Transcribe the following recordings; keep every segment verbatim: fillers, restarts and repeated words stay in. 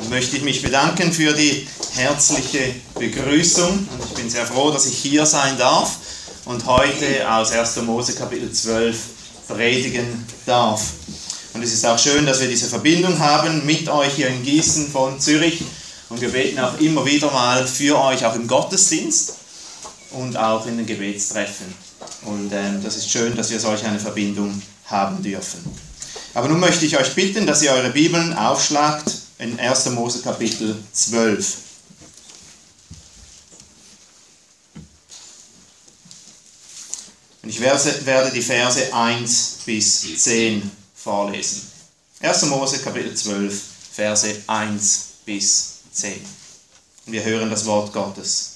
Dann möchte ich mich bedanken für die herzliche Begrüßung. Und ich bin sehr froh, dass ich hier sein darf und heute aus erster Mose Kapitel zwölf predigen darf. Und es ist auch schön, dass wir diese Verbindung haben mit euch hier in Gießen von Zürich. Und wir beten auch immer wieder mal für euch, auch im Gottesdienst und auch in den Gebetstreffen. Und ähm, das ist schön, dass wir solch eine Verbindung haben dürfen. Aber nun möchte ich euch bitten, dass ihr eure Bibeln aufschlagt in erster Mose Kapitel zwölf. Und ich werde die Verse eins bis zehn vorlesen. erster Mose Kapitel zwölf, Verse eins bis zehn. Und wir hören das Wort Gottes.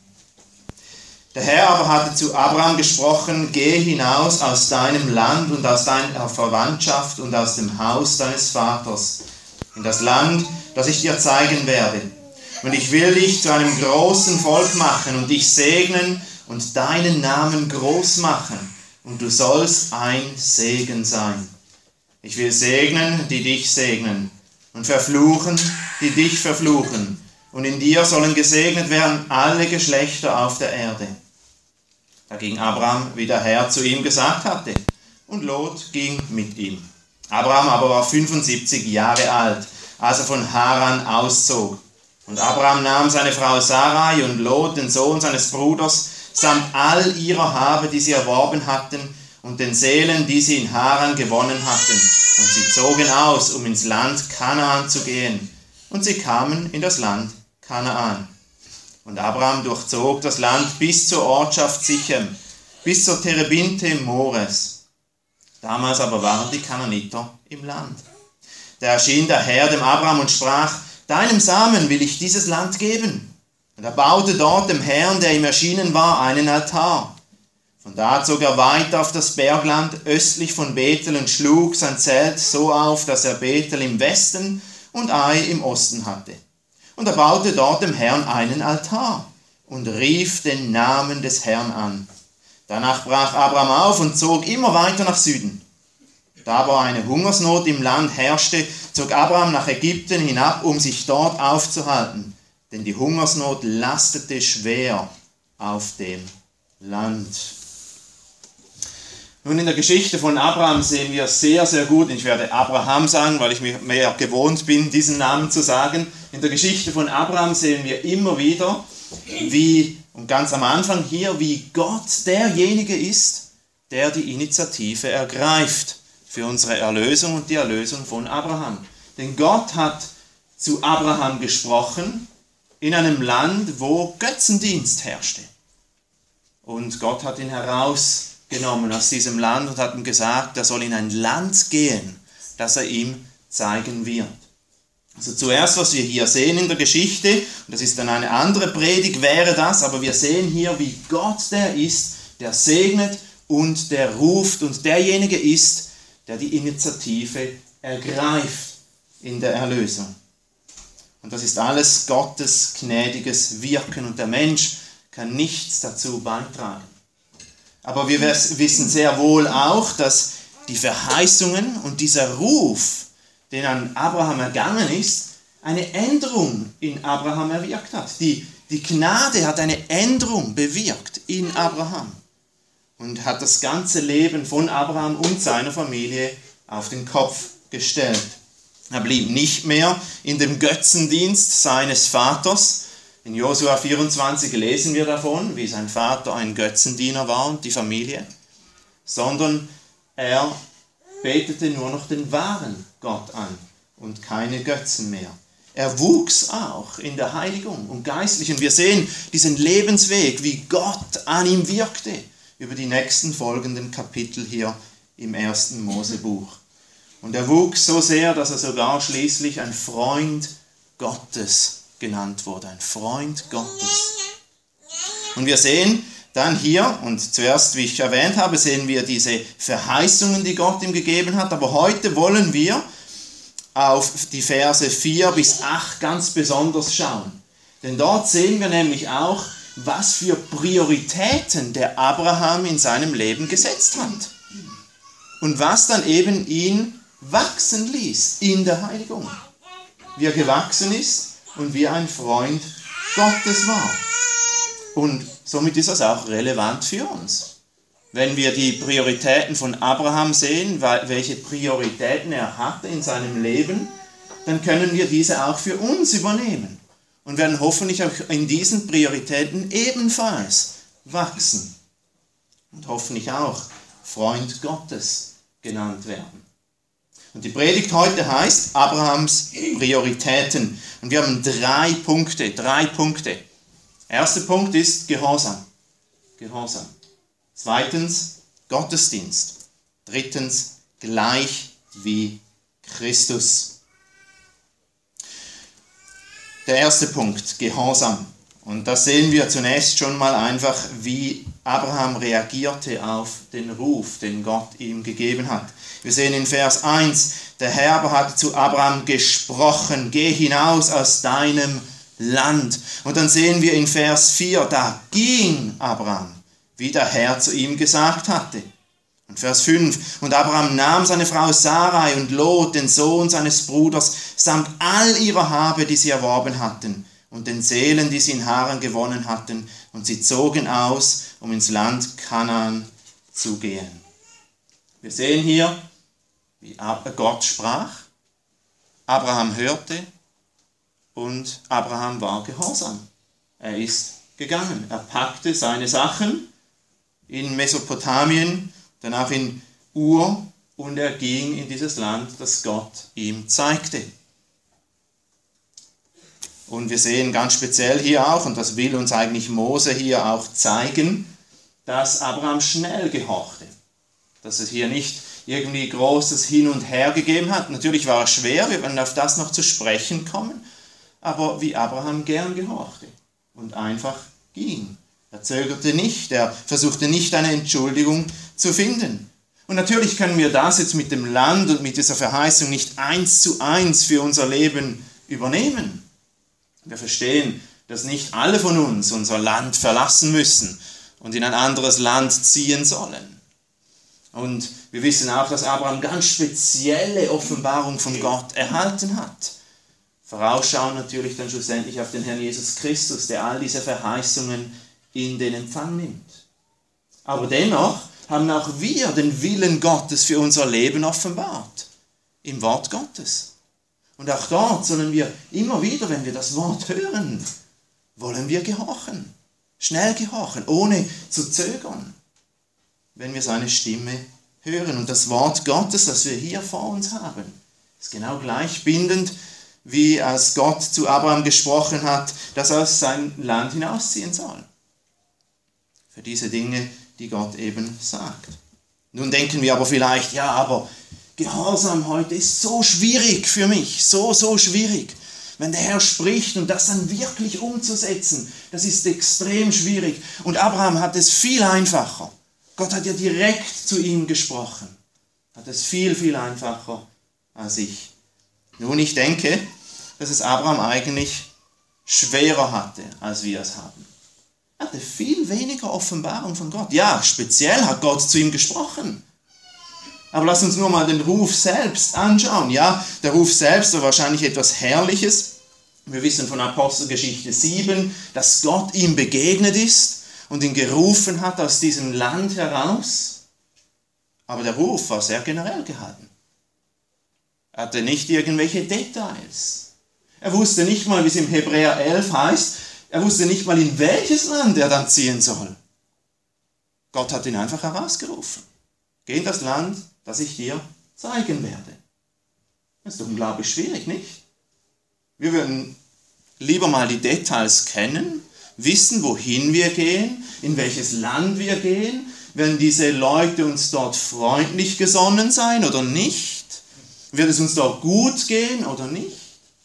Der Herr aber hatte zu Abraham gesprochen: Gehe hinaus aus deinem Land und aus deiner Verwandtschaft und aus dem Haus deines Vaters in das Land, das ich dir zeigen werde. Und ich will dich zu einem großen Volk machen und dich segnen und deinen Namen groß machen. Und du sollst ein Segen sein. Ich will segnen, die dich segnen, und verfluchen, die dich verfluchen. Und in dir sollen gesegnet werden alle Geschlechter auf der Erde. Da ging Abraham, wie der Herr zu ihm gesagt hatte, und Lot ging mit ihm. Abraham aber war fünfundsiebzig Jahre alt, als er von Haran auszog. Und Abraham nahm seine Frau Sarai und Lot, den Sohn seines Bruders, samt all ihrer Habe, die sie erworben hatten, und den Seelen, die sie in Haran gewonnen hatten. Und sie zogen aus, um ins Land Kanaan zu gehen. Und sie kamen in das Land Kanaan. Und Abraham durchzog das Land bis zur Ortschaft Sichem, bis zur Terebinte Mores. Damals aber waren die Kanaaniter im Land. Da erschien der Herr dem Abraham und sprach: Deinem Samen will ich dieses Land geben. Und er baute dort dem Herrn, der ihm erschienen war, einen Altar. Von da zog er weiter auf das Bergland östlich von Bethel und schlug sein Zelt so auf, dass er Bethel im Westen und Ai im Osten hatte. Und er baute dort dem Herrn einen Altar und rief den Namen des Herrn an. Danach brach Abraham auf und zog immer weiter nach Süden. Da aber eine Hungersnot im Land herrschte, zog Abraham nach Ägypten hinab, um sich dort aufzuhalten. Denn die Hungersnot lastete schwer auf dem Land. Nun, in der Geschichte von Abraham sehen wir sehr, sehr gut, ich werde Abraham sagen, weil ich mir mehr gewohnt bin, diesen Namen zu sagen. In der Geschichte von Abraham sehen wir immer wieder, wie, und ganz am Anfang hier, wie Gott derjenige ist, der die Initiative ergreift für unsere Erlösung und die Erlösung von Abraham. Denn Gott hat zu Abraham gesprochen in einem Land, wo Götzendienst herrschte. Und Gott hat ihn herausgenommen aus diesem Land und hat ihm gesagt, er soll in ein Land gehen, das er ihm zeigen wird. Also zuerst, was wir hier sehen in der Geschichte, und das ist dann eine andere Predigt, wäre das, aber wir sehen hier, wie Gott der ist, der segnet und der ruft und derjenige ist, der die Initiative ergreift in der Erlösung. Und das ist alles Gottes gnädiges Wirken und der Mensch kann nichts dazu beitragen. Aber wir wissen sehr wohl auch, dass die Verheißungen und dieser Ruf, den an Abraham ergangen ist, eine Änderung in Abraham erwirkt hat. Die, die Gnade hat eine Änderung bewirkt in Abraham und hat das ganze Leben von Abraham und seiner Familie auf den Kopf gestellt. Er blieb nicht mehr in dem Götzendienst seines Vaters. In Josua vierundzwanzig lesen wir davon, wie sein Vater ein Götzendiener war und die Familie, sondern er betete nur noch den wahren Gott an und keine Götzen mehr. Er wuchs auch in der Heiligung und geistlich. Und wir sehen diesen Lebensweg, wie Gott an ihm wirkte, über die nächsten folgenden Kapitel hier im ersten Mosebuch. Und er wuchs so sehr, dass er sogar schließlich ein Freund Gottes genannt wurde. Ein Freund Gottes. Und wir sehen dann hier, und zuerst, wie ich erwähnt habe, sehen wir diese Verheißungen, die Gott ihm gegeben hat. Aber heute wollen wir auf die Verse vier bis acht ganz besonders schauen. Denn dort sehen wir nämlich auch, was für Prioritäten der Abraham in seinem Leben gesetzt hat. Und was dann eben ihn wachsen ließ in der Heiligung. wie er gewachsen ist und wie ein Freund Gottes war. Und somit ist das auch relevant für uns. Wenn wir die Prioritäten von Abraham sehen, welche Prioritäten er hatte in seinem Leben, dann können wir diese auch für uns übernehmen und werden hoffentlich auch in diesen Prioritäten ebenfalls wachsen und hoffentlich auch Freund Gottes genannt werden. Und die Predigt heute heißt Abrahams Prioritäten. Und wir haben drei Punkte, drei Punkte. Erster Punkt ist Gehorsam. Gehorsam. Zweitens Gottesdienst. Drittens gleich wie Christus. Der erste Punkt, Gehorsam. Und da sehen wir zunächst schon mal einfach, wie Abraham reagierte auf den Ruf, den Gott ihm gegeben hat. Wir sehen in Vers eins, der Herr aber hatte zu Abraham gesprochen, geh hinaus aus deinem Land. Und dann sehen wir in Vers vier, da ging Abraham, wie der Herr zu ihm gesagt hatte. Und Vers fünf, und Abraham nahm seine Frau Sarai und Lot, den Sohn seines Bruders, samt all ihrer Habe, die sie erworben hatten, und den Seelen, die sie in Haran gewonnen hatten, und sie zogen aus, um ins Land Kanaan zu gehen. Wir sehen hier, wie Gott sprach, Abraham hörte und Abraham war gehorsam. Er ist gegangen, er packte seine Sachen in Mesopotamien, danach in Ur und er ging in dieses Land, das Gott ihm zeigte. Und wir sehen ganz speziell hier auch, und das will uns eigentlich Mose hier auch zeigen, dass Abraham schnell gehorchte. Dass es hier nicht irgendwie großes Hin und Her gegeben hat. Natürlich war es schwer, wir werden auf das noch zu sprechen kommen, aber wie Abraham gern gehorchte und einfach ging. Er zögerte nicht, er versuchte nicht eine Entschuldigung zu finden. Und natürlich können wir das jetzt mit dem Land und mit dieser Verheißung nicht eins zu eins für unser Leben übernehmen. Wir verstehen, dass nicht alle von uns unser Land verlassen müssen und in ein anderes Land ziehen sollen. Und wir wissen auch, dass Abraham ganz spezielle Offenbarung von Gott erhalten hat. Vorausschauen natürlich dann schlussendlich auf den Herrn Jesus Christus, der all diese Verheißungen in den Empfang nimmt. Aber dennoch haben auch wir den Willen Gottes für unser Leben offenbart, im Wort Gottes. Und auch dort sollen wir immer wieder, wenn wir das Wort hören, wollen wir gehorchen, schnell gehorchen, ohne zu zögern, wenn wir seine Stimme hören. Und das Wort Gottes, das wir hier vor uns haben, ist genau gleich bindend, wie als Gott zu Abraham gesprochen hat, dass er aus sein Land hinausziehen soll. Für diese Dinge, die Gott eben sagt. Nun denken wir aber vielleicht, ja, aber Gehorsam heute ist so schwierig für mich, so, so schwierig. Wenn der Herr spricht und das dann wirklich umzusetzen, das ist extrem schwierig. Und Abraham hat es viel einfacher. Gott hat ja direkt zu ihm gesprochen. Hat es viel, viel einfacher als ich. Nun, ich denke, dass es Abraham eigentlich schwerer hatte, als wir es haben. Er hatte viel weniger Offenbarung von Gott. Ja, speziell hat Gott zu ihm gesprochen. Aber lass uns nur mal den Ruf selbst anschauen. Ja, der Ruf selbst war wahrscheinlich etwas Herrliches. Wir wissen von Apostelgeschichte sieben, dass Gott ihm begegnet ist und ihn gerufen hat aus diesem Land heraus. Aber der Ruf war sehr generell gehalten. Er hatte nicht irgendwelche Details. Er wusste nicht mal, wie es im Hebräer elf heißt, er wusste nicht mal, in welches Land er dann ziehen soll. Gott hat ihn einfach herausgerufen. Geh in das Land, das ich dir zeigen werde. Das ist doch unglaublich schwierig, nicht? Wir würden lieber mal die Details kennen, wissen, wohin wir gehen, in welches Land wir gehen, werden diese Leute uns dort freundlich gesonnen sein oder nicht? Wird es uns dort gut gehen oder nicht?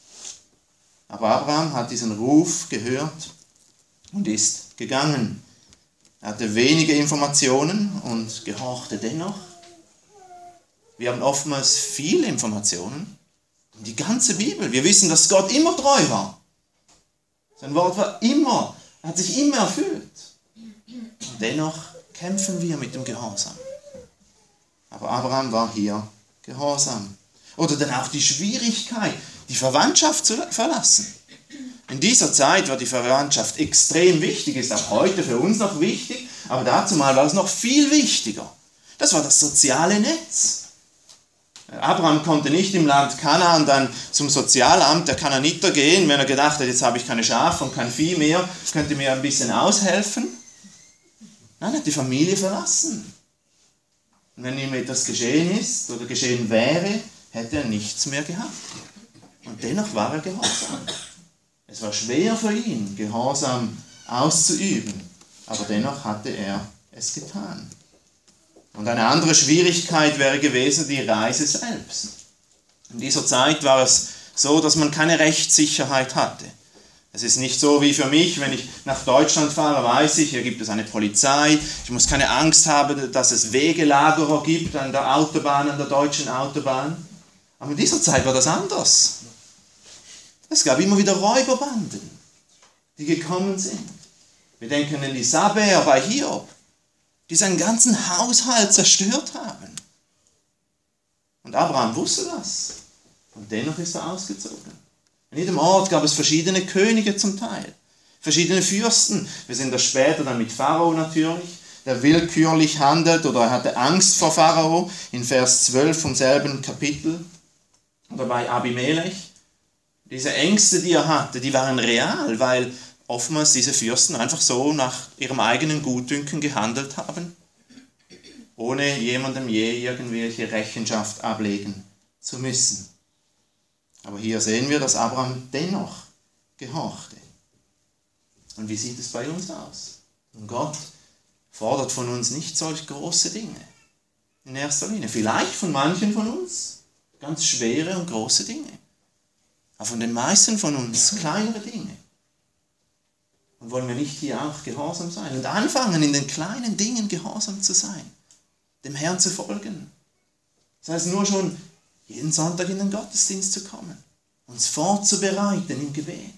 Aber Abraham hat diesen Ruf gehört und ist gegangen. Er hatte wenige Informationen und gehorchte dennoch. Wir haben oftmals viele Informationen. Die ganze Bibel. Wir wissen, dass Gott immer treu war. Sein Wort war immer, hat sich immer erfüllt. Und dennoch kämpfen wir mit dem Gehorsam. Aber Abraham war hier gehorsam. Oder dann auch die Schwierigkeit. die Verwandtschaft zu verlassen. In dieser Zeit war die Verwandtschaft extrem wichtig, ist auch heute für uns noch wichtig, aber dazu mal war es noch viel wichtiger. Das war das soziale Netz. Abraham konnte nicht im Land Kanaan dann zum Sozialamt der Kanaaniter gehen, wenn er gedacht hat, jetzt habe ich keine Schafe und kein Vieh mehr, könnte mir ein bisschen aushelfen. Nein, er hat die Familie verlassen. Und wenn ihm etwas geschehen ist oder geschehen wäre, hätte er nichts mehr gehabt. Und dennoch war er gehorsam. Es war schwer für ihn, Gehorsam auszuüben, aber dennoch hatte er es getan. Und eine andere Schwierigkeit wäre gewesen die Reise selbst. In dieser Zeit war es so, dass man keine Rechtssicherheit hatte. Es ist nicht so wie für mich, wenn ich nach Deutschland fahre, weiß ich, hier gibt es eine Polizei, ich muss keine Angst haben, dass es Wegelagerer gibt an der Autobahn, an der deutschen Autobahn. Aber in dieser Zeit war das anders. Es gab immer wieder Räuberbanden, die gekommen sind. Wir denken an die Saber bei Hiob, die seinen ganzen Haushalt zerstört haben. Und Abraham wusste das. Und dennoch ist er ausgezogen. In jedem Ort gab es verschiedene Könige zum Teil, verschiedene Fürsten. Wir sehen das später dann mit Pharao natürlich, der willkürlich handelt oder er hatte Angst vor Pharao in Vers zwölf vom selben Kapitel. Oder bei Abimelech. Diese Ängste, die er hatte, die waren real, weil oftmals diese Fürsten einfach so nach ihrem eigenen Gutdünken gehandelt haben, ohne jemandem je irgendwelche Rechenschaft ablegen zu müssen. Aber hier sehen wir, dass Abraham dennoch gehorchte. Und wie sieht es bei uns aus? Und Gott fordert von uns nicht solch große Dinge. In erster Linie. Vielleicht von manchen von uns ganz schwere und große Dinge. Aber von den meisten von uns kleinere Dinge. Und wollen wir nicht hier auch gehorsam sein und anfangen, in den kleinen Dingen gehorsam zu sein, dem Herrn zu folgen. Das heißt nur schon, jeden Sonntag in den Gottesdienst zu kommen, uns vorzubereiten im Gebet,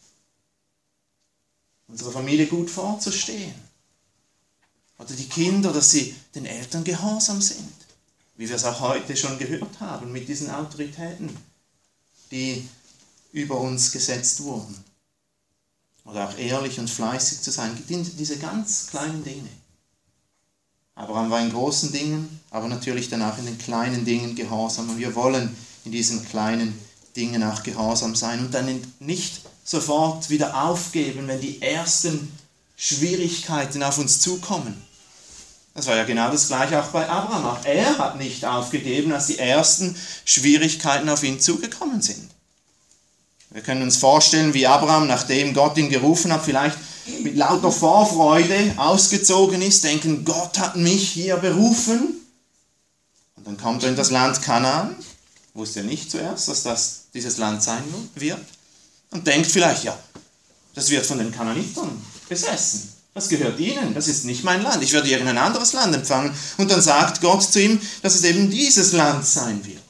unsere Familie gut vorzustehen. Oder die Kinder, dass sie den Eltern gehorsam sind, wie wir es auch heute schon gehört haben mit diesen Autoritäten, die über uns gesetzt wurden. Oder auch ehrlich und fleißig zu sein. Diese ganz kleinen Dinge. Abraham war in großen Dingen, aber natürlich dann auch in den kleinen Dingen gehorsam. Und wir wollen in diesen kleinen Dingen auch gehorsam sein und dann nicht sofort wieder aufgeben, wenn die ersten Schwierigkeiten auf uns zukommen. Das war ja genau das Gleiche auch bei Abraham. Auch er hat nicht aufgegeben, als die ersten Schwierigkeiten auf ihn zugekommen sind. Wir können uns vorstellen, wie Abraham, nachdem Gott ihn gerufen hat, vielleicht mit lauter Vorfreude ausgezogen ist, denken, Gott hat mich hier berufen. Und dann kommt er in das Land Kanaan, wusste er nicht zuerst, dass das dieses Land sein wird, und denkt vielleicht, ja, das wird von den Kanaanitern besessen. Das gehört ihnen, das ist nicht mein Land, ich werde irgendein anderes Land empfangen. Und dann sagt Gott zu ihm, dass es eben dieses Land sein wird.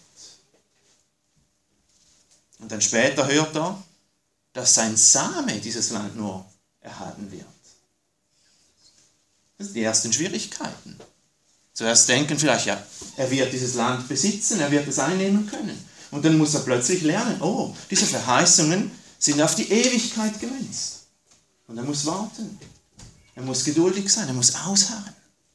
Und dann später hört er, dass sein Same dieses Land nur erhalten wird. Das sind die ersten Schwierigkeiten. Zuerst denken vielleicht, ja, er wird dieses Land besitzen, er wird es einnehmen können. Und dann muss er plötzlich lernen, oh, diese Verheißungen sind auf die Ewigkeit gemünzt. Und er muss warten. Er muss geduldig sein, er muss ausharren.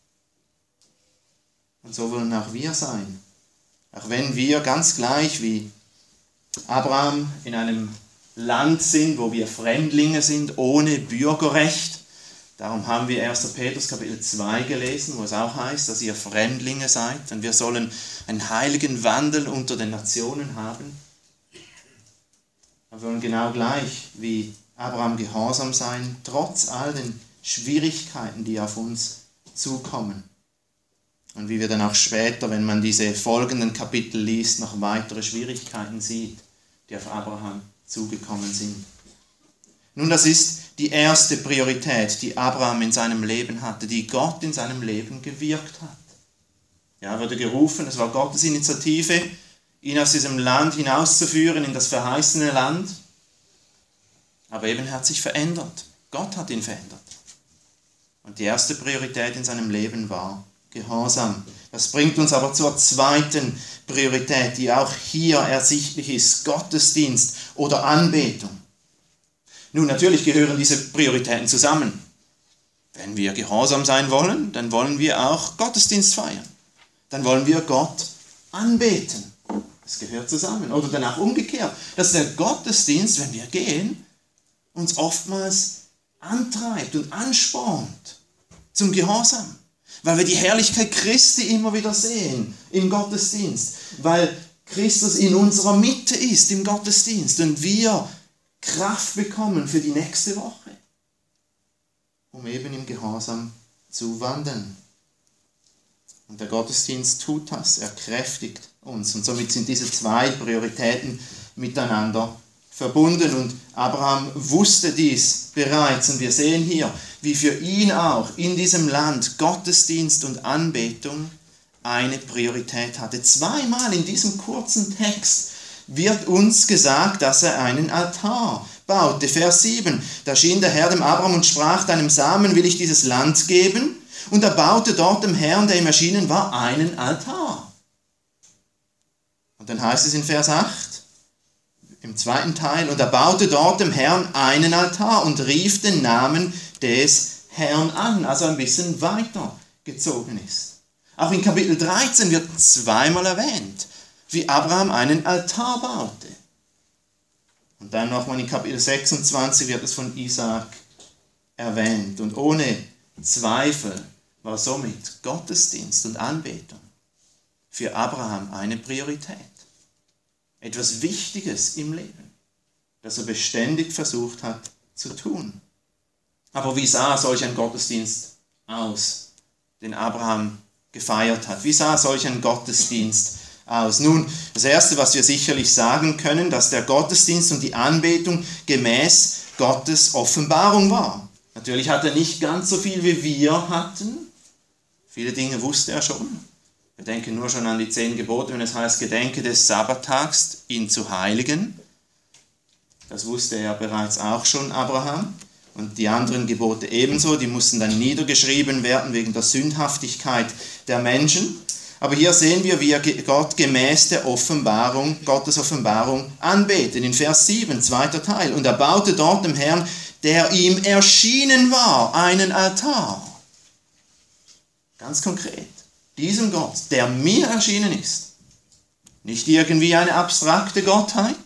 Und so wollen auch wir sein. Auch wenn wir ganz gleich wie Abraham in einem Land sind, wo wir Fremdlinge sind, ohne Bürgerrecht. Darum haben wir erster Petrus Kapitel zwei gelesen, wo es auch heißt, dass ihr Fremdlinge seid. Und wir sollen einen heiligen Wandel unter den Nationen haben. Wir wollen genau gleich wie Abraham gehorsam sein, trotz all den Schwierigkeiten, die auf uns zukommen. Und wie wir dann auch später, wenn man diese folgenden Kapitel liest, noch weitere Schwierigkeiten sieht, die auf Abraham zugekommen sind. Nun, das ist die erste Priorität, die Abraham in seinem Leben hatte, die Gott in seinem Leben gewirkt hat. Ja, er wurde gerufen, es war Gottes Initiative, ihn aus diesem Land hinauszuführen in das verheißene Land. Aber eben er hat sich verändert. Gott hat ihn verändert. Und die erste Priorität in seinem Leben war, Gehorsam. Das bringt uns aber zur zweiten Priorität, die auch hier ersichtlich ist, Gottesdienst oder Anbetung. Nun, natürlich gehören diese Prioritäten zusammen. Wenn wir gehorsam sein wollen, dann wollen wir auch Gottesdienst feiern. Dann wollen wir Gott anbeten. Das gehört zusammen. Oder danach umgekehrt, dass der Gottesdienst, wenn wir gehen, uns oftmals antreibt und anspornt zum Gehorsam. Weil wir die Herrlichkeit Christi immer wieder sehen im Gottesdienst. Weil Christus in unserer Mitte ist im Gottesdienst und wir Kraft bekommen für die nächste Woche, um eben im Gehorsam zu wandeln. Und der Gottesdienst tut das, er kräftigt uns. Und somit sind diese zwei Prioritäten miteinander verbunden. Und Abraham wusste dies bereits. Und wir sehen hier, wie für ihn auch in diesem Land Gottesdienst und Anbetung eine Priorität hatte. Zweimal in diesem kurzen Text wird uns gesagt, dass er einen Altar baute. Vers sieben, da schien der Herr dem Abraham und sprach, deinem Samen will ich dieses Land geben. Und er baute dort dem Herrn, der ihm erschienen war, einen Altar. Und dann heißt es in Vers acht, im zweiten Teil, und er baute dort dem Herrn einen Altar und rief den Namen des Herrn an, also ein bisschen weiter gezogen ist. Auch in Kapitel dreizehn wird zweimal erwähnt, wie Abraham einen Altar baute. Und dann nochmal in Kapitel sechsundzwanzig wird es von Isaak erwähnt. Und ohne Zweifel war somit Gottesdienst und Anbetung für Abraham eine Priorität. Etwas Wichtiges im Leben, das er beständig versucht hat zu tun. Aber wie sah solch ein Gottesdienst aus, den Abraham gefeiert hat? Wie sah solch ein Gottesdienst aus? Nun, das Erste, was wir sicherlich sagen können, dass der Gottesdienst und die Anbetung gemäß Gottes Offenbarung war. Natürlich hat er nicht ganz so viel, wie wir hatten. Viele Dinge wusste er schon. Wir denken nur schon an die zehn Gebote, wenn es heißt, gedenke des Sabbattags, ihn zu heiligen. Das wusste er bereits auch schon, Abraham. Und die anderen Gebote ebenso, die mussten dann niedergeschrieben werden wegen der Sündhaftigkeit der Menschen. Aber hier sehen wir, wie er Gott gemäß der Offenbarung, Gottes Offenbarung anbetet. In Vers sieben, zweiter Teil. Und er baute dort dem Herrn, der ihm erschienen war, einen Altar. Ganz konkret. Diesem Gott, der mir erschienen ist. Nicht irgendwie eine abstrakte Gottheit.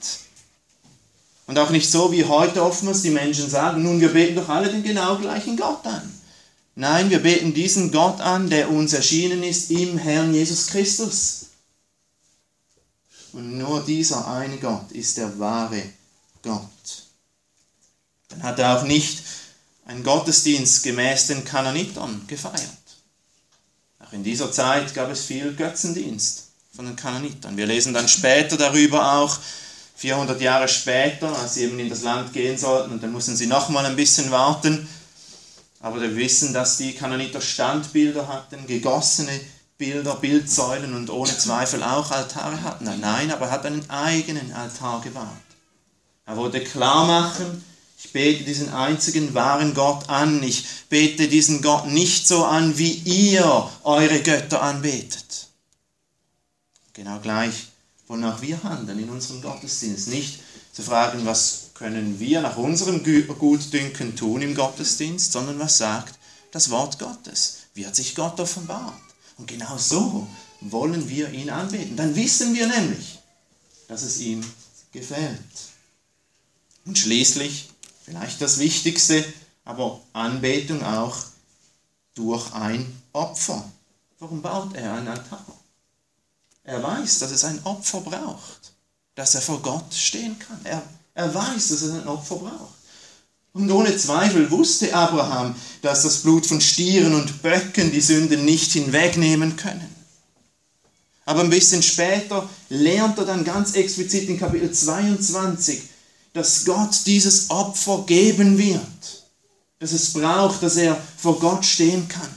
Und auch nicht so, wie heute oftmals die Menschen sagen, nun, wir beten doch alle den genau gleichen Gott an. Nein, wir beten diesen Gott an, der uns erschienen ist im Herrn Jesus Christus. Und nur dieser eine Gott ist der wahre Gott. Dann hat er auch nicht einen Gottesdienst gemäß den Kanaanitern gefeiert. Auch in dieser Zeit gab es viel Götzendienst von den Kanaanitern. Wir lesen dann später darüber auch, vierhundert Jahre später, als sie eben in das Land gehen sollten, und dann mussten sie nochmal ein bisschen warten. Aber wir wissen, dass die Kanaaniter Standbilder hatten, gegossene Bilder, Bildsäulen und ohne Zweifel auch Altare hatten. Nein, aber er hat einen eigenen Altar gebaut. Er wollte klar machen, ich bete diesen einzigen wahren Gott an. Ich bete diesen Gott nicht so an, wie ihr eure Götter anbetet. Genau gleich wollen auch wir handeln in unserem Gottesdienst. Nicht zu fragen, was können wir nach unserem Gutdünken tun im Gottesdienst, sondern was sagt das Wort Gottes? Wie hat sich Gott offenbart? Und genau so wollen wir ihn anbeten. Dann wissen wir nämlich, dass es ihm gefällt. Und schließlich, vielleicht das Wichtigste, aber Anbetung auch durch ein Opfer. Warum baut er einen Altar? Er weiß, dass es ein Opfer braucht, dass er vor Gott stehen kann. Er, er weiß, dass es ein Opfer braucht. Und ohne Zweifel wusste Abraham, dass das Blut von Stieren und Böcken die Sünden nicht hinwegnehmen können. Aber ein bisschen später lernt er dann ganz explizit in Kapitel zweiundzwanzig, dass Gott dieses Opfer geben wird. Dass es braucht, dass er vor Gott stehen kann.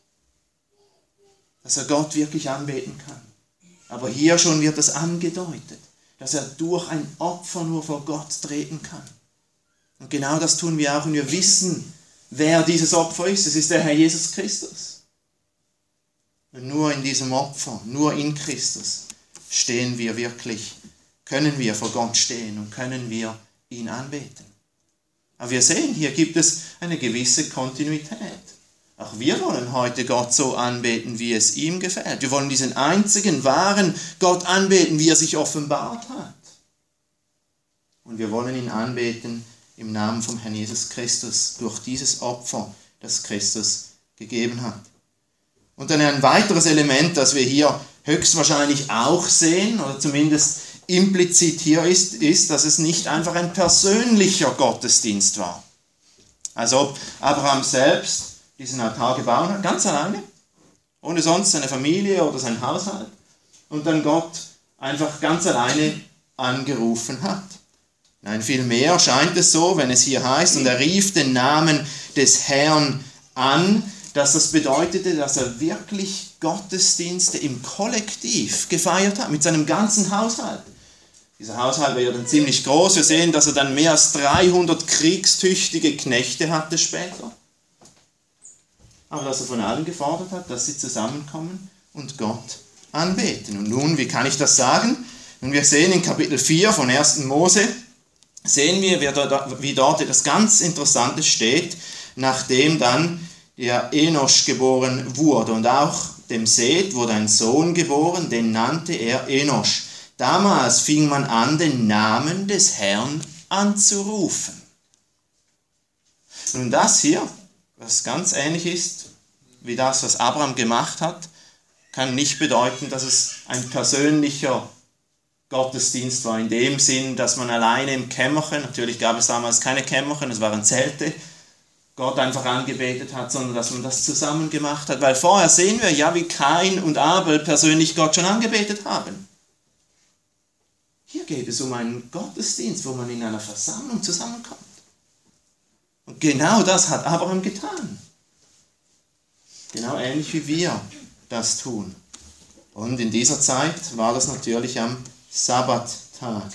Dass er Gott wirklich anbeten kann. Aber hier schon wird es angedeutet, dass er durch ein Opfer nur vor Gott treten kann. Und genau das tun wir auch, und wir wissen, wer dieses Opfer ist. Es ist der Herr Jesus Christus. Und nur in diesem Opfer, nur in Christus stehen wir wirklich, können wir vor Gott stehen und können wir ihn anbeten. Aber wir sehen, hier gibt es eine gewisse Kontinuität. Auch wir wollen heute Gott so anbeten, wie es ihm gefällt. Wir wollen diesen einzigen wahren Gott anbeten, wie er sich offenbart hat. Und wir wollen ihn anbeten im Namen vom Herrn Jesus Christus, durch dieses Opfer, das Christus gegeben hat. Und dann ein weiteres Element, das wir hier höchstwahrscheinlich auch sehen, oder zumindest implizit hier ist, ist, dass es nicht einfach ein persönlicher Gottesdienst war. Als ob Abraham selbst diesen Altar gebaut hat, ganz alleine, ohne sonst seine Familie oder sein Haushalt, und dann Gott einfach ganz alleine angerufen hat. Nein, vielmehr scheint es so, wenn es hier heißt, und er rief den Namen des Herrn an, dass das bedeutete, dass er wirklich Gottesdienste im Kollektiv gefeiert hat, mit seinem ganzen Haushalt. Dieser Haushalt war ja dann ziemlich groß. Wir sehen, dass er dann mehr als dreihundert kriegstüchtige Knechte hatte später. Aber dass er von allen gefordert hat, dass sie zusammenkommen und Gott anbeten. Und nun, wie kann ich das sagen? Nun, wir sehen in Kapitel vier von ersten Mose, sehen wir, wie dort etwas ganz Interessantes steht, nachdem dann der Enosch geboren wurde. Und auch dem Seth wurde ein Sohn geboren, den nannte er Enosch. Damals fing man an, den Namen des Herrn anzurufen. Nun das hier, was ganz ähnlich ist wie das, was Abraham gemacht hat, kann nicht bedeuten, dass es ein persönlicher Gottesdienst war, in dem Sinn, dass man alleine im Kämmerchen, natürlich gab es damals keine Kämmerchen, es waren Zelte, Gott einfach angebetet hat, sondern dass man das zusammen gemacht hat. Weil vorher sehen wir ja, wie Kain und Abel persönlich Gott schon angebetet haben. Hier geht es um einen Gottesdienst, wo man in einer Versammlung zusammenkommt. Und genau das hat Abraham getan. Genau ähnlich wie wir das tun. Und in dieser Zeit war das natürlich am Sabbattag,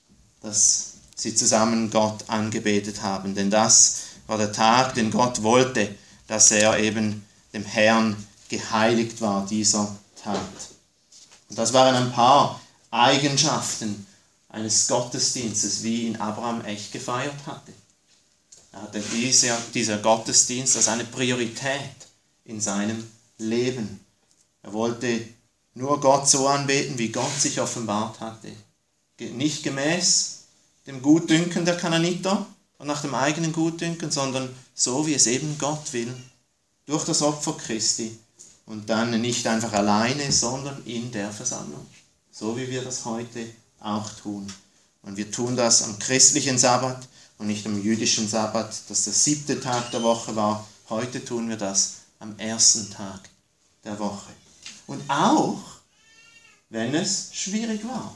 dass sie zusammen Gott angebetet haben. Denn das war der Tag, den Gott wollte, dass er eben dem Herrn geheiligt war, dieser Tag. Und das waren ein paar Eigenschaften eines Gottesdienstes, wie ihn Abraham echt gefeiert hatte. Er hatte dieser, dieser Gottesdienst als eine Priorität in seinem Leben. Er wollte nur Gott so anbeten, wie Gott sich offenbart hatte. Nicht gemäß dem Gutdünken der Kanaaniter und nach dem eigenen Gutdünken, sondern so, wie es eben Gott will, durch das Opfer Christi und dann nicht einfach alleine, sondern in der Versammlung. So wie wir das heute auch tun. Und wir tun das am christlichen Sabbat und nicht am jüdischen Sabbat, das der siebte Tag der Woche war. Heute tun wir das am ersten Tag der Woche. Und auch, wenn es schwierig war.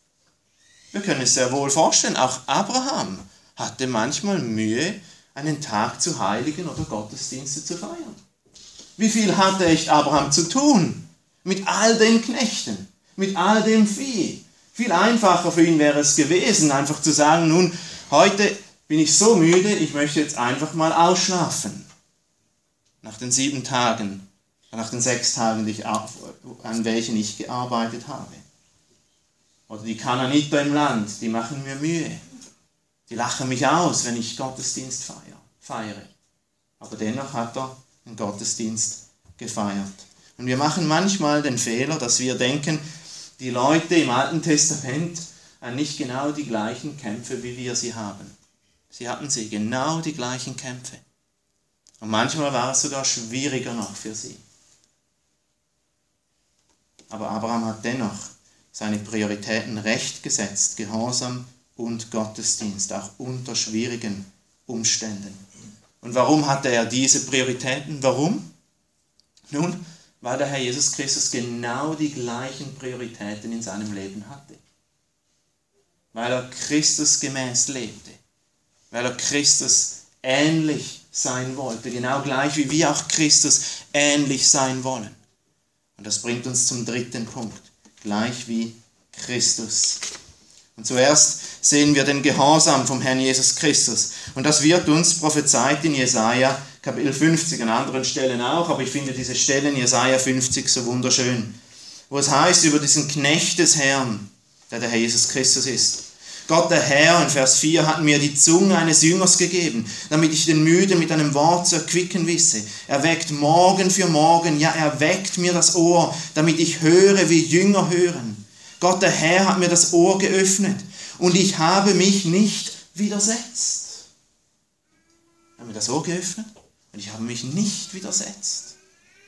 Wir können es sehr wohl vorstellen, auch Abraham hatte manchmal Mühe, einen Tag zu heiligen oder Gottesdienste zu feiern. Wie viel hatte echt Abraham zu tun? Mit all den Knechten, mit all dem Vieh. Viel einfacher für ihn wäre es gewesen, einfach zu sagen, nun, heute bin ich so müde, ich möchte jetzt einfach mal ausschlafen. Nach den sieben Tagen, nach den sechs Tagen, an welchen ich gearbeitet habe. Oder die Kanaaniter im Land, die machen mir Mühe. Die lachen mich aus, wenn ich Gottesdienst feiere. Aber dennoch hat er einen Gottesdienst gefeiert. Und wir machen manchmal den Fehler, dass wir denken, die Leute im Alten Testament haben nicht genau die gleichen Kämpfe, wie wir sie haben. Sie hatten sie, genau die gleichen Kämpfe. Und manchmal war es sogar schwieriger noch für sie. Aber Abraham hat dennoch seine Prioritäten recht gesetzt, Gehorsam und Gottesdienst, auch unter schwierigen Umständen. Und warum hatte er diese Prioritäten? Warum? Nun, weil der Herr Jesus Christus genau die gleichen Prioritäten in seinem Leben hatte. Weil er Christus gemäß lebte. Weil er Christus ähnlich sein wollte. Genau gleich wie wir auch Christus ähnlich sein wollen. Und das bringt uns zum dritten Punkt. Gleich wie Christus. Und zuerst sehen wir den Gehorsam vom Herrn Jesus Christus. Und das wird uns prophezeit in Jesaja Kapitel fünfzig, an anderen Stellen auch, aber ich finde diese Stelle in Jesaja fünfzig so wunderschön, wo es heißt über diesen Knecht des Herrn, der der Herr Jesus Christus ist. Gott der Herr, in Vers vier, hat mir die Zunge eines Jüngers gegeben, damit ich den Müden mit einem Wort zu erquicken wisse. Er weckt Morgen für Morgen, ja, er weckt mir das Ohr, damit ich höre, wie Jünger hören. Gott der Herr hat mir das Ohr geöffnet und ich habe mich nicht widersetzt. Er hat mir das Ohr geöffnet und ich habe mich nicht widersetzt.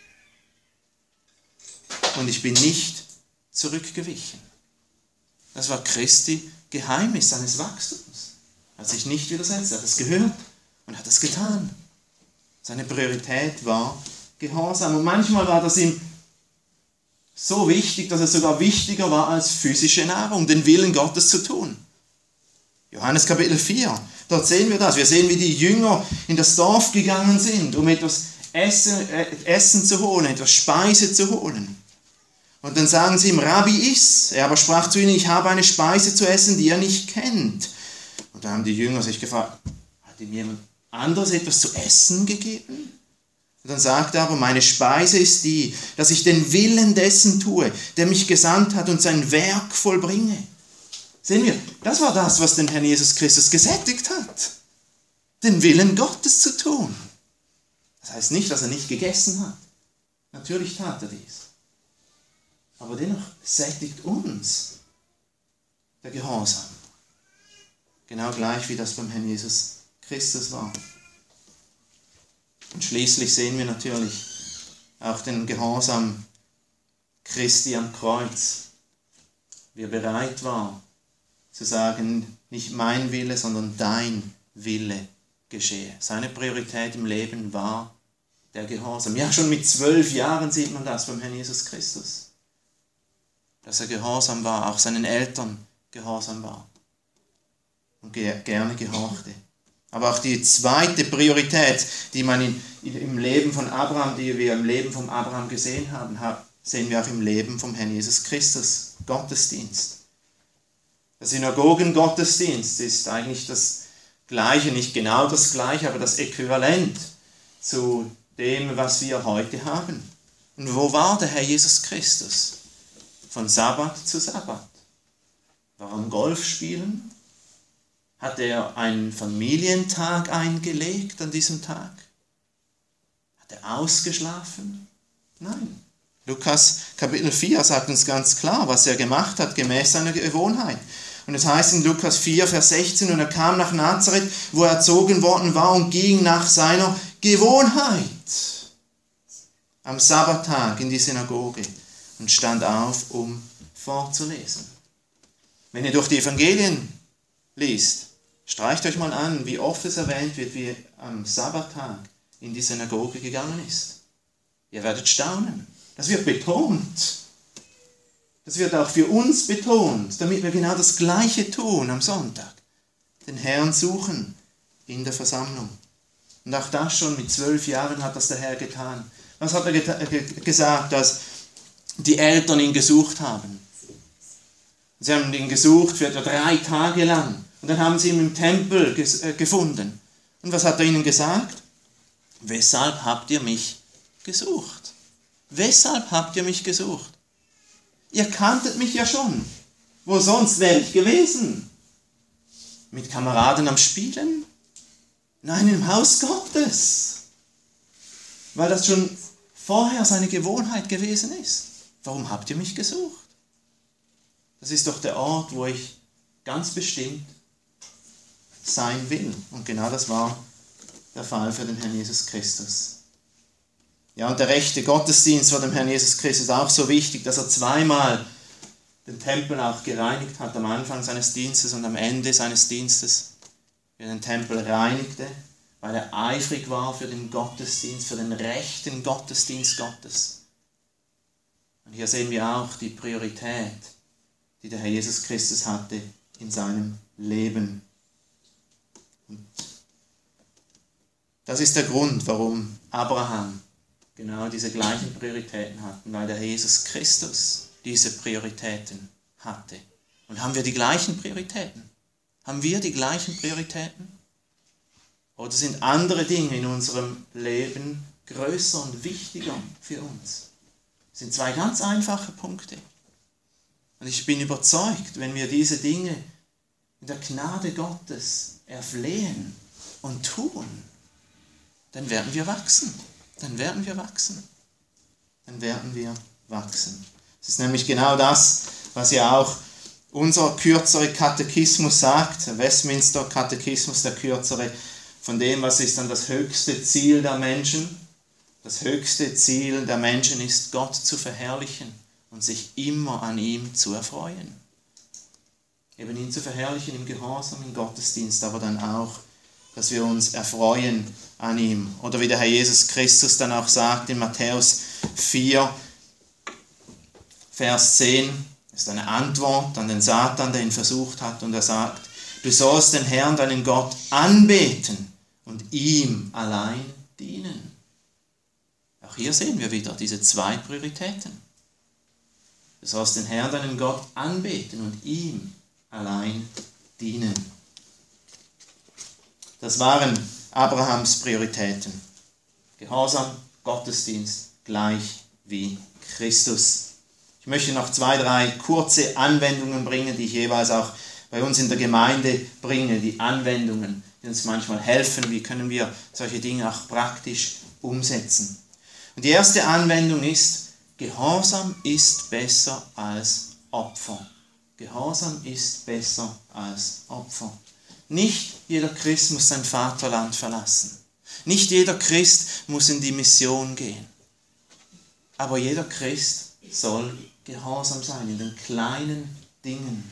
Und ich bin nicht zurückgewichen. Das war Christi Geheimnis seines Wachstums. Er hat sich nicht widersetzt, er hat es gehört und hat es getan. Seine Priorität war Gehorsam. Und manchmal war das ihm so wichtig, dass es sogar wichtiger war als physische Nahrung, den Willen Gottes zu tun. Johannes Kapitel vier, dort sehen wir das. Wir sehen, wie die Jünger in das Dorf gegangen sind, um etwas Essen, äh, Essen zu holen, etwas Speise zu holen. Und dann sagen sie ihm, Rabbi, iss. Er aber sprach zu ihnen, ich habe eine Speise zu essen, die ihr nicht kennt. Und da haben die Jünger sich gefragt, hat ihm jemand anderes etwas zu essen gegeben? Und dann sagt er aber, meine Speise ist die, dass ich den Willen dessen tue, der mich gesandt hat und sein Werk vollbringe. Sehen wir, das war das, was den Herrn Jesus Christus gesättigt hat. Den Willen Gottes zu tun. Das heißt nicht, dass er nicht gegessen hat. Natürlich tat er dies. Aber dennoch sättigt uns der Gehorsam. Genau gleich, wie das beim Herrn Jesus Christus war. Und schließlich sehen wir natürlich auch den Gehorsam Christi am Kreuz, wie er bereit war zu sagen, nicht mein Wille, sondern dein Wille geschehe. Seine Priorität im Leben war der Gehorsam. Ja, schon mit zwölf Jahren sieht man das beim Herrn Jesus Christus. Dass er gehorsam war, auch seinen Eltern gehorsam war und ge- gerne gehorchte. Aber auch die zweite Priorität, die man in, in, im Leben von Abraham, die wir im Leben von Abraham gesehen haben, sehen wir auch im Leben vom Herrn Jesus Christus, Gottesdienst. Der Synagogen-Gottesdienst ist eigentlich das Gleiche, nicht genau das Gleiche, aber das Äquivalent zu dem, was wir heute haben. Und wo war der Herr Jesus Christus? Von Sabbat zu Sabbat. Warum Golf spielen? Hat er einen Familientag eingelegt an diesem Tag? Hat er ausgeschlafen? Nein. Lukas Kapitel vier sagt uns ganz klar, was er gemacht hat, gemäß seiner Gewohnheit. Und es heißt in Lukas vier, Vers sechzehn, und er kam nach Nazareth, wo er erzogen worden war, und ging nach seiner Gewohnheit am Sabbattag in die Synagoge und stand auf, um vorzulesen. Wenn ihr durch die Evangelien liest, streicht euch mal an, wie oft es erwähnt wird, wie er am Sabbattag in die Synagoge gegangen ist. Ihr werdet staunen. Das wird betont. Das wird auch für uns betont, damit wir genau das Gleiche tun am Sonntag. Den Herrn suchen in der Versammlung. Und auch das schon mit zwölf Jahren hat das der Herr getan. Was hat er geta- ge- gesagt, dass die Eltern ihn gesucht haben? Sie haben ihn gesucht für etwa drei Tage lang. Und dann haben sie ihn im Tempel ges- äh, gefunden. Und was hat er ihnen gesagt? Weshalb habt ihr mich gesucht? Weshalb habt ihr mich gesucht? Ihr kanntet mich ja schon. Wo sonst wäre ich gewesen? Mit Kameraden am Spielen? Nein, im Haus Gottes. Weil das schon vorher seine Gewohnheit gewesen ist. Warum habt ihr mich gesucht? Das ist doch der Ort, wo ich ganz bestimmt sein will. Und genau das war der Fall für den Herrn Jesus Christus. Ja, und der rechte Gottesdienst war dem Herrn Jesus Christus auch so wichtig, dass er zweimal den Tempel auch gereinigt hat, am Anfang seines Dienstes und am Ende seines Dienstes. Er den Tempel reinigte, weil er eifrig war für den Gottesdienst, für den rechten Gottesdienst Gottes. Und hier sehen wir auch die Priorität, die der Herr Jesus Christus hatte in seinem Leben. Und das ist der Grund, warum Abraham genau diese gleichen Prioritäten hatten, weil der Herr Jesus Christus diese Prioritäten hatte. Und haben wir die gleichen Prioritäten? Haben wir die gleichen Prioritäten? Oder sind andere Dinge in unserem Leben größer und wichtiger für uns? Das sind zwei ganz einfache Punkte. Und ich bin überzeugt, wenn wir diese Dinge in der Gnade Gottes erflehen und tun, dann werden wir wachsen. Dann werden wir wachsen. Dann werden wir wachsen. Es ist nämlich genau das, was ja auch unser kürzere Katechismus sagt, der Westminster Katechismus, der kürzere, von dem, was ist dann das höchste Ziel der Menschen. Das höchste Ziel der Menschen ist, Gott zu verherrlichen und sich immer an ihm zu erfreuen. Eben ihn zu verherrlichen im Gehorsam, im Gottesdienst, aber dann auch, dass wir uns erfreuen an ihm. Oder wie der Herr Jesus Christus dann auch sagt in Matthäus vier, Vers zehn, das ist eine Antwort an den Satan, der ihn versucht hat, und er sagt, du sollst den Herrn, deinen Gott, anbeten und ihm allein dienen. Auch hier sehen wir wieder diese zwei Prioritäten. Du sollst den Herrn, deinen Gott, anbeten und ihm allein dienen. Das waren Abrahams Prioritäten. Gehorsam, Gottesdienst, gleich wie Christus. Ich möchte noch zwei, drei kurze Anwendungen bringen, die ich jeweils auch bei uns in der Gemeinde bringe. Die Anwendungen, die uns manchmal helfen. Wie können wir solche Dinge auch praktisch umsetzen? Und die erste Anwendung ist, Gehorsam ist besser als Opfer. Gehorsam ist besser als Opfer. Nicht jeder Christ muss sein Vaterland verlassen. Nicht jeder Christ muss in die Mission gehen. Aber jeder Christ soll gehorsam sein in den kleinen Dingen.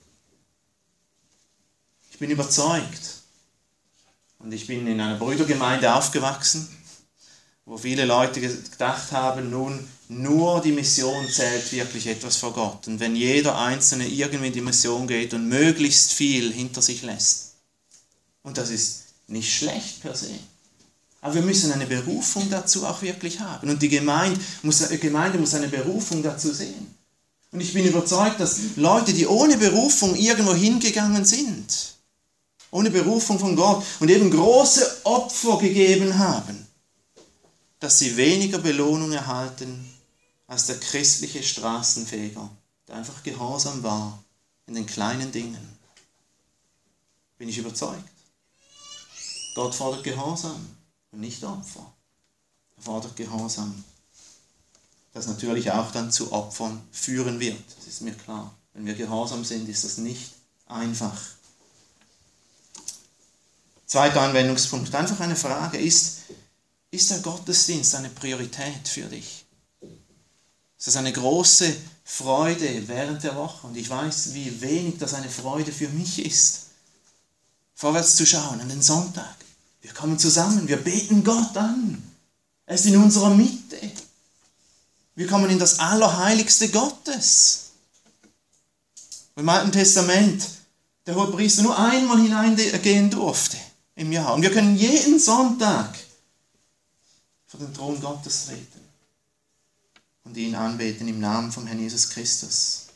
Ich bin überzeugt, und ich bin in einer Brüdergemeinde aufgewachsen, wo viele Leute gedacht haben, nun, nur die Mission zählt wirklich etwas vor Gott. Und wenn jeder Einzelne irgendwie in die Mission geht und möglichst viel hinter sich lässt. Und das ist nicht schlecht per se. Aber wir müssen eine Berufung dazu auch wirklich haben. Und die Gemeinde muss, die Gemeinde muss eine Berufung dazu sehen. Und ich bin überzeugt, dass Leute, die ohne Berufung irgendwo hingegangen sind, ohne Berufung von Gott und eben große Opfer gegeben haben, dass sie weniger Belohnung erhalten als der christliche Straßenfeger, der einfach gehorsam war in den kleinen Dingen. Bin ich überzeugt. Gott fordert Gehorsam und nicht Opfer. Er fordert Gehorsam, das natürlich auch dann zu Opfern führen wird. Das ist mir klar. Wenn wir gehorsam sind, ist das nicht einfach. Zweiter Anwendungspunkt, einfach eine Frage, ist, ist der Gottesdienst eine Priorität für dich? Ist das eine große Freude während der Woche? Und ich weiß, wie wenig das eine Freude für mich ist, vorwärts zu schauen an den Sonntag. Wir kommen zusammen, wir beten Gott an. Er ist in unserer Mitte. Wir kommen in das Allerheiligste Gottes. Im Alten Testament der Hohepriester nur einmal hineingehen durfte im Jahr. Und wir können jeden Sonntag vor den Thron Gottes treten und ihn anbeten im Namen vom Herrn Jesus Christus.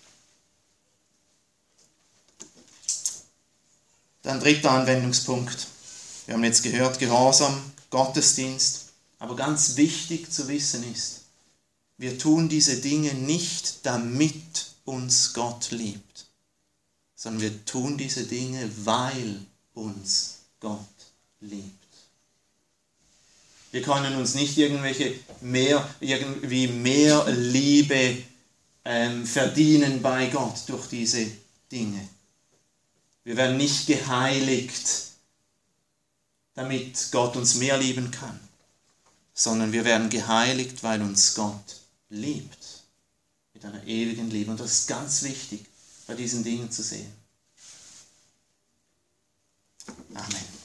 Dann dritter Anwendungspunkt. Wir haben jetzt gehört, Gehorsam, Gottesdienst. Aber ganz wichtig zu wissen ist, wir tun diese Dinge nicht, damit uns Gott liebt, sondern wir tun diese Dinge, weil uns Gott liebt. Wir können uns nicht irgendwelche mehr, irgendwie mehr Liebe ähm, verdienen bei Gott durch diese Dinge. Wir werden nicht geheiligt, damit Gott uns mehr lieben kann, sondern wir werden geheiligt, weil uns Gott liebt. Mit einer ewigen Liebe. Und das ist ganz wichtig, bei diesen Dingen zu sehen. Amen.